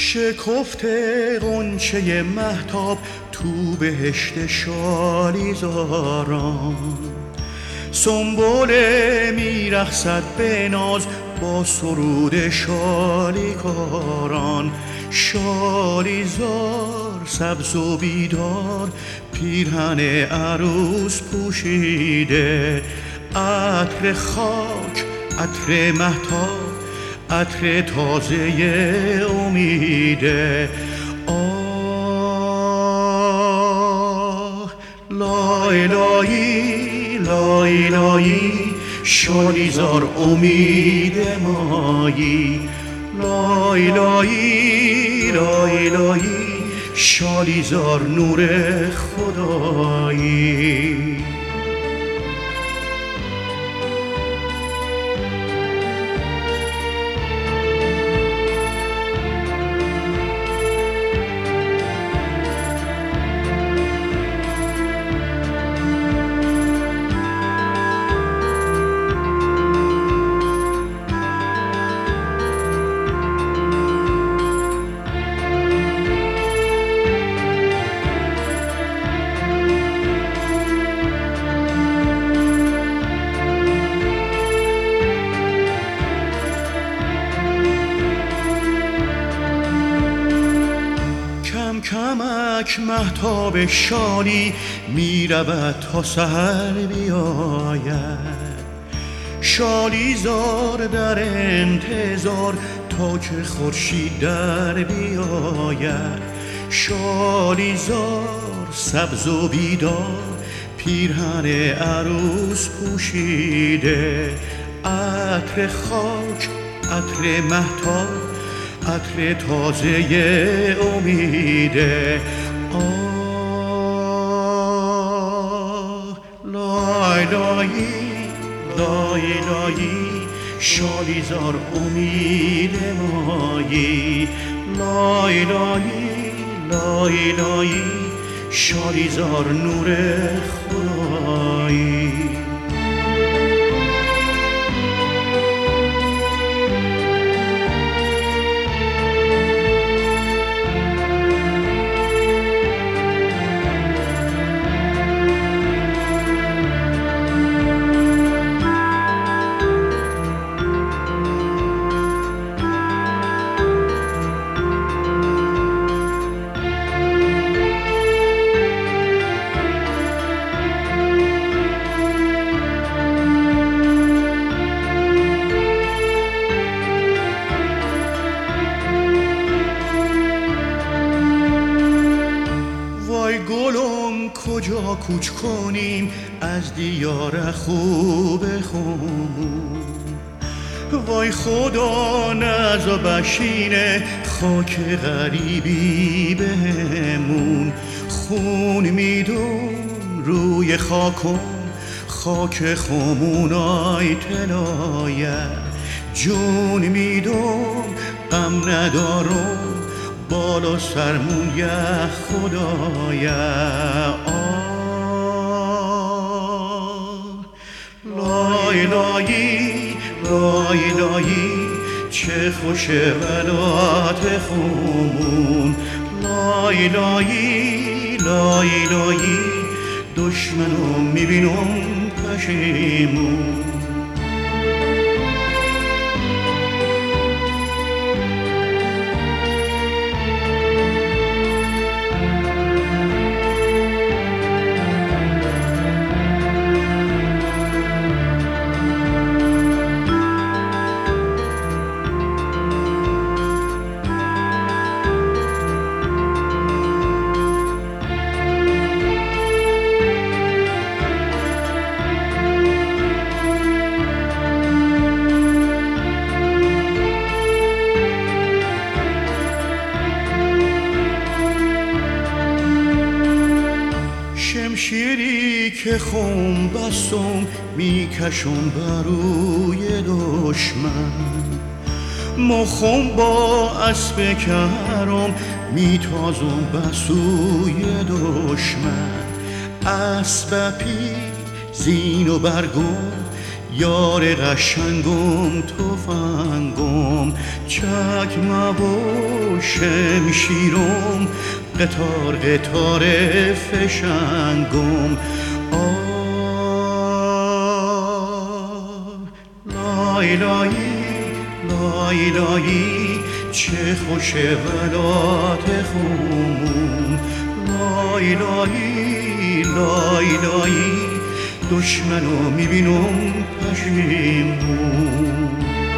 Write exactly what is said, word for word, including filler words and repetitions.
شکفته غنچه مهتاب تو بهشت شالیزاران، سنبله میرقصد به ناز با سرود شالیکاران. شالیزار سبز و بیدار پیرهن عروس پوشیده، عطر خاک عطر مهتاب عطر تازه امیده. آه لای لایی لای لایی شالیزار امید مایی. لای لایی لای لایی شالیزار نور خدایی. کمک مهتاب شالی می رود تا سحر بیاید، شالیزار در انتظار تا که خورشید در بیاید. شالیزار سبز و بیدار پیرهن عروس پوشیده، عطر خاک عطر مهتاب عطر تازه امیده. آه لای لایی لای لایی شالیزار امید مایی. لای لایی لای لایی شالیزار نور خدایی. گلم کجا کوچ کنیم از دیار خوب خون؟ وای خدا نزا بشینه خاک غریبی بهمون. خون میدون روی خاکم خاک خمونای تلایه، جون میدون غم ندارم بالا سرمون یه خدایه. آه لای لایی لای لایی چه خوشه ولات خمون. لای لایی لای لایی دشمنو میبینم پشیمون. شمشیری که خون بستم میکشم بروی دشمن، مخم با اسب کرم میتازم بسوی دشمن. اسب پی زین و برگم یار قشنگم تفنگم چکمه و شمشیرم قطار قطار فشنگم لای لایی لای لایی چه خوش ولات خون لای لایی لای لایی دشمنو میبینم پشیمون